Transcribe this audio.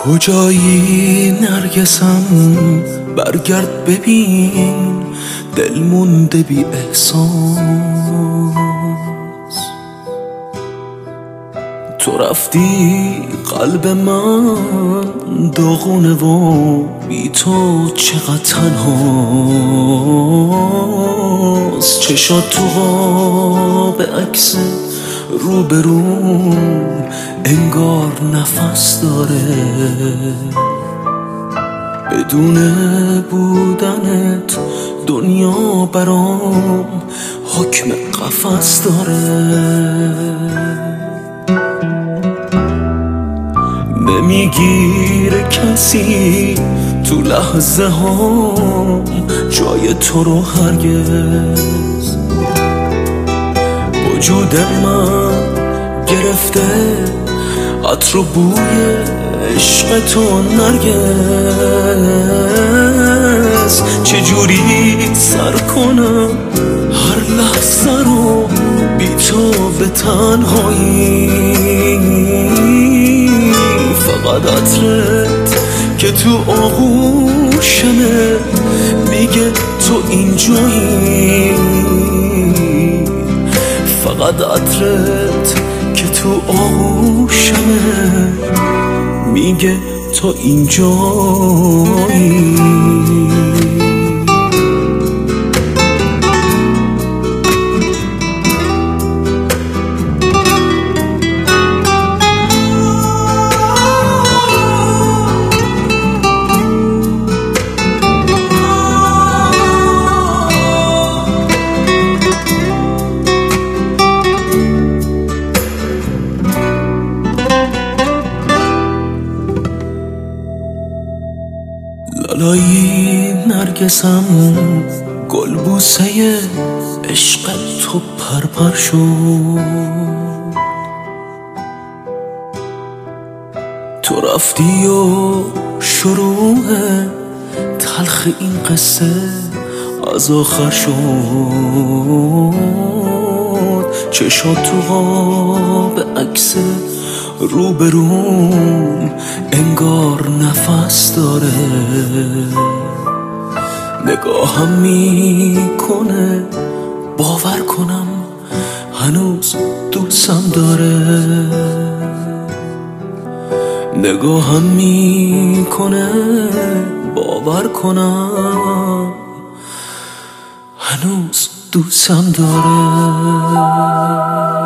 کجایی نرگسم برگرد ببین، دل مونده بی احساس. تو رفتی قلب من داغونه و بی تو چقدر تنهاست. چشات تو قاب عکس روبروم انگار نفس داره، بدون بودنت دنیا برام حکم قفس داره. نمیگیره کسی تو لحظه ها جای تو رو هرگز. وجود من گرفته عطر و بوی عشق تو نرگس. چجوری سر کنم هر لحظه رو بی تو به تنهایی؟ فقط عطرت که تو آغوشمه میگه تو اینجایی. فقط عطرت که تو آغوشمه میگه تو اینجایی. لالایی نرگسم گل بوسه عشق تو پرپر شد. تو رفتی و شروع تلخ این قصه از آخر شد. چشات تو قاب عکس روبروم انگار نفس داره، نگاهم میکنه باور کنم هنوز دوستم داره. نگاهم میکنه باور کنم هنوز دوستم داره.